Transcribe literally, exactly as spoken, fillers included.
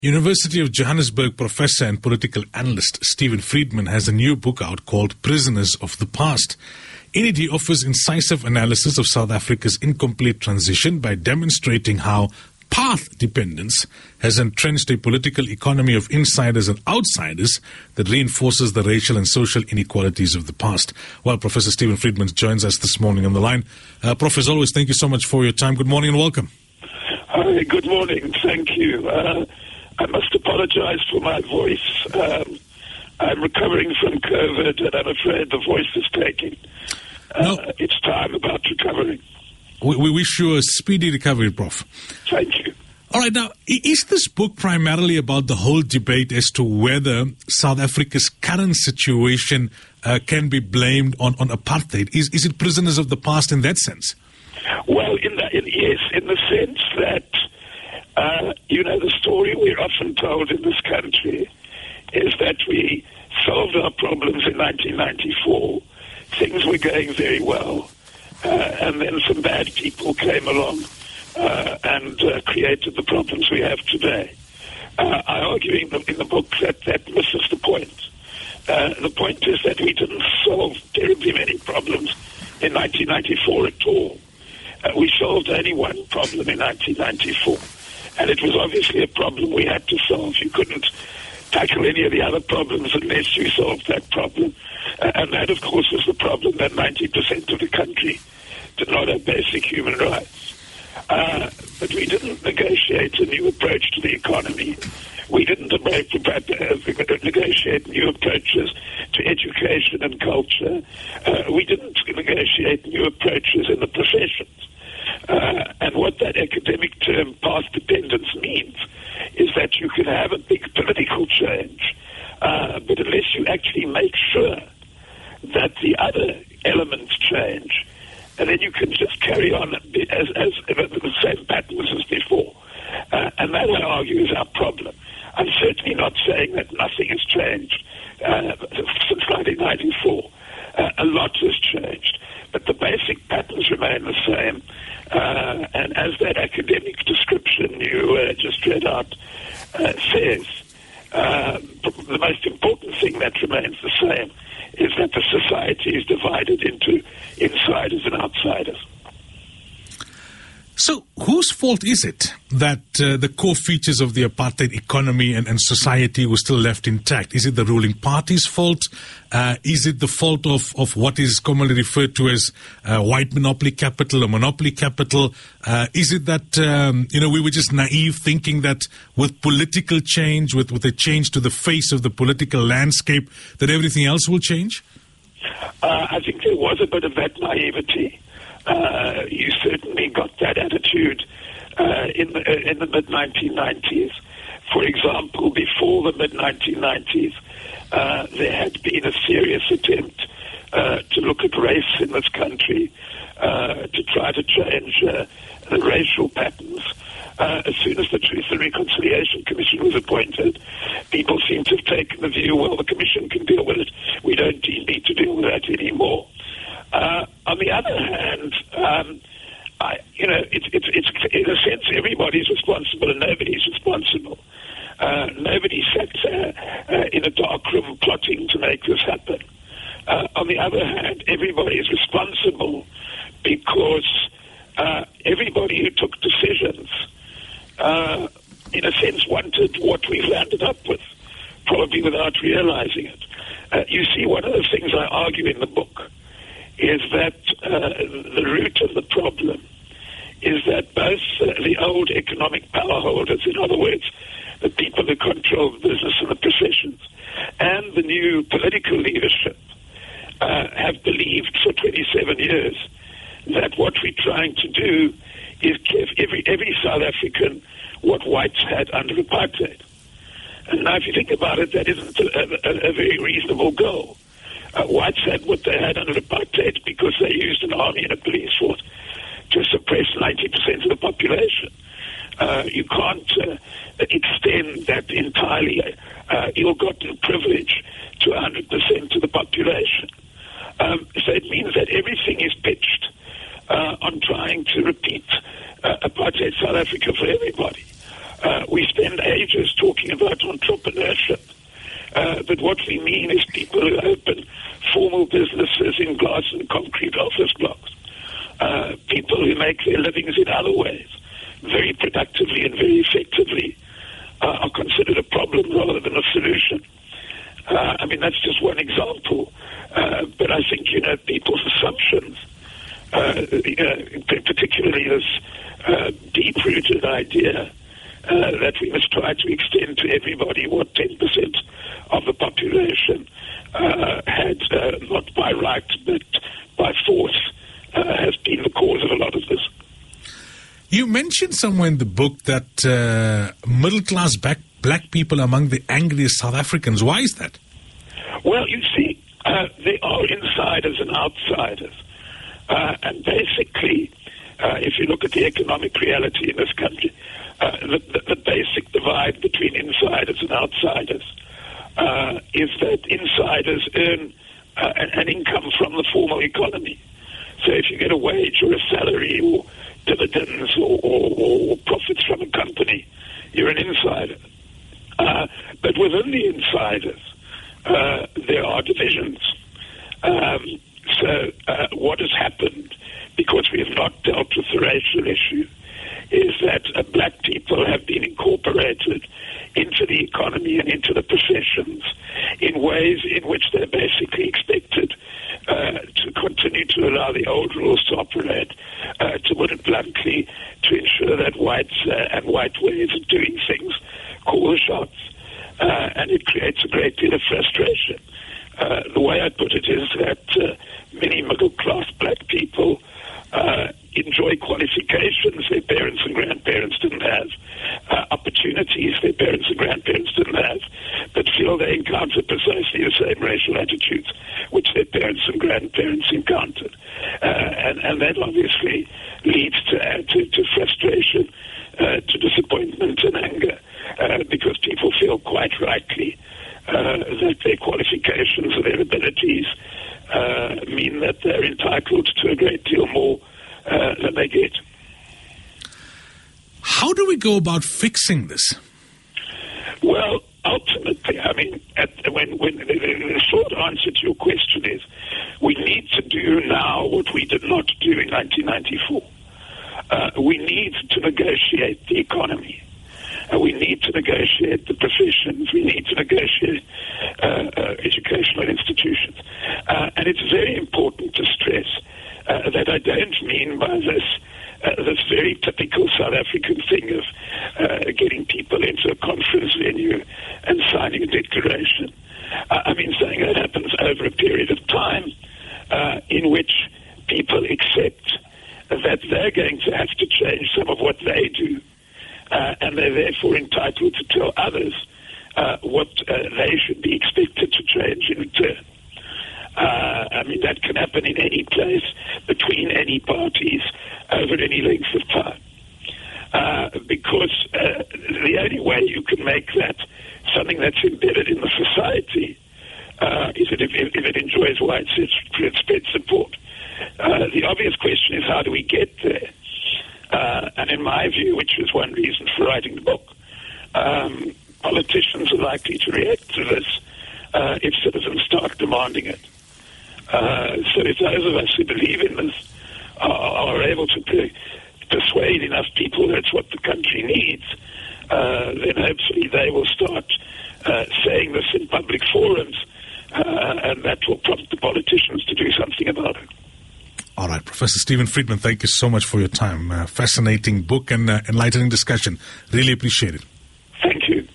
University of Johannesburg professor and political analyst Steven Friedman has a new book out called Prisoners of the Past. In it, he offers incisive analysis of South Africa's incomplete transition by demonstrating how path dependence has entrenched a political economy of insiders and outsiders that reinforces the racial and social inequalities of the past. Well, Professor Steven Friedman joins us this morning on the line. Uh, Prof, as always, thank you so much for your time. Good morning and welcome. Hi, good morning. Thank you. Uh, I must apologize for my voice. Um, I'm recovering from COVID, and I'm afraid the voice is taking. Uh, no. It's time about recovering. We, we wish you a speedy recovery, Prof. Thank you. All right, now, is this book primarily about the whole debate as to whether South Africa's current situation uh, can be blamed on, on apartheid? Is, is it prisoners of the past in that sense? Well, in the, in, yes, in the sense that, uh, you know, the story we're often told in this country is that we solved our problems in nineteen ninety-four. Things were going very well. Uh, and then some bad people came along uh, and uh, created the problems we have today. Uh, I argue in the, in the book that that misses the point. Uh, the point is that we didn't solve terribly many problems in nineteen ninety-four at all. Uh, we solved only one problem in nineteen ninety-four, and it was obviously a problem we had to solve. You couldn't tackle any of the other problems unless you solved that problem. Uh, and that, of course, was the problem that ninety percent of the country did not have basic human rights. Uh, but we didn't negotiate a new approach to the economy. We didn't negotiate new approaches to education and culture. Uh, we didn't negotiate new approaches in the professions. Uh, and what that academic term path dependence means is that you can have a big political change, uh, but unless you actually make sure that the other elements change, and then you can just carry on as, as, as the same patterns as before. Uh, and that, I argue, is our problem. I'm certainly not saying that nothing has changed uh, since nineteen ninety-four. Uh, a lot has changed, but the basic patterns remain the same. Uh, and as that academic description you uh, just read out uh, says, uh, the most important thing that remains the same is that the society is divided into insiders and outsiders. So whose fault is it that uh, the core features of the apartheid economy and, and society were still left intact? Is it the ruling party's fault? Uh, is it the fault of, of what is commonly referred to as uh, white monopoly capital or monopoly capital? Uh, is it that, um, you know, we were just naive thinking that with political change, with, with a change to the face of the political landscape, that everything else will change? Uh, I think there was a bit of that naivety. Uh, you certainly got that attitude uh, in the, in the mid nineteen nineties. For example, before the mid nineteen nineties, uh, there had been a serious attempt uh, to look at race in this country, uh, to try to change uh, the racial patterns. Uh, as soon as the Truth and Reconciliation Commission was appointed, people seemed to have taken the view, well, the Commission can deal with it. We don't need to deal with that anymore. Uh, on the other hand, um, I, you know, it's, it's, it's, in a sense, everybody's responsible and nobody's responsible. Uh, nobody sat uh, uh, in a dark room plotting to make this happen. Uh, on the other hand, everybody is responsible because uh, everybody who took decisions, uh, in a sense, wanted what we've landed up with, probably without realizing it. Uh, you see, one of the things I argue in the book is that uh, the root of the problem is that both uh, the old economic power holders, in other words, the people who control business and the professions, and the new political leadership uh, have believed for twenty-seven years that what we're trying to do is give every, every South African what whites had under apartheid. And now if you think about it, that isn't a, a, a very reasonable goal. Uh, whites had what they had under apartheid because they used an army and a police force to suppress ninety percent of the population. Uh, you can't uh, extend that entirely uh, ill-gotten privilege to one hundred percent of the population. Um, so it means that everything is pitched uh, on trying to repeat uh, apartheid South Africa for everybody. Uh, we spend ages talking about entrepreneurship, uh, but what we mean is people who open formal businesses in glass and concrete office blocks, uh, people who make their livings in other ways, very productively and very effectively, uh, are considered a problem rather than a solution. Uh, I mean, that's just one example, uh, but I think, you know, people's assumptions, uh, you know, particularly this uh, deep-rooted idea uh, that we must try to extend to everybody what ten percent of the population uh, had, uh, not by right, but by force, uh, has been the cause of a lot of this. You mentioned somewhere in the book that uh, middle-class black, black people are among the angriest South Africans. Why is that? Well, you see, uh, they are insiders and outsiders. Uh, and basically, uh, if you look at the economic reality in this country, uh, the, the, the basic divide between insiders and outsiders uh, is that insiders earn uh, an, an income from the formal economy. So if you get a wage or a salary or dividends or, or, or profits from a company, you're an insider. Uh, but within the insiders, uh, there are divisions. Um, so uh, what has happened, because we have not dealt with the racial issue, is that uh, black people have been incorporated into the economy and into the professions in ways in which they're basically expected uh, to continue to allow the old rules to operate, uh, to put it bluntly, to ensure that whites uh, and white ways of doing things call the shots. Uh, and it creates a great deal of frustration. Uh, the way I put it is that uh, many middle-class black people uh, enjoy qualifications their parents and grandparents didn't have, uh, opportunities their parents and grandparents didn't have, but feel they encounter precisely the same racial attitudes which their parents and grandparents encountered. Uh, and, and that obviously leads to, uh, to, to frustration, uh, to disappointment and anger, uh, because people feel quite rightly uh, that their qualifications and their abilities uh, mean that they're entitled to a great deal more uh, than they get. How do we go about fixing this? Well, ultimately, I mean, at, when, when the, the short answer to your question is, we need to do now what we did not do in nineteen ninety-four. Uh, we need to negotiate the economy. Uh, we need to negotiate the professions. We need to negotiate uh, uh, educational institutions. Uh, and it's very important to stress uh, that I don't mean by this Uh, this very typical South African thing of uh, getting people into a conference venue and signing a declaration. Uh, I mean, saying that happens over a period of time uh, in which people accept that they're going to have to change some of what they do, uh, and they're therefore entitled to tell others uh, what uh, they should be expected to change in return. Uh, I mean, that can happen in any place, between any parties, over any length of time. Uh, because uh, the only way you can make that something that's embedded in the society uh, is that if, if it enjoys widespread support. Uh, the obvious question is, how do we get there? Uh, and in my view, which is one reason for writing the book, um, politicians are likely to react to this uh, if citizens start demanding it. Uh, so if those of us who believe in this are, are able to per- persuade enough people that's what the country needs, uh, then hopefully they will start uh, saying this in public forums, uh, and that will prompt the politicians to do something about it. All right, Professor Steven Friedman, thank you so much for your time. Uh, fascinating book and uh, enlightening discussion. Really appreciate it. Thank you.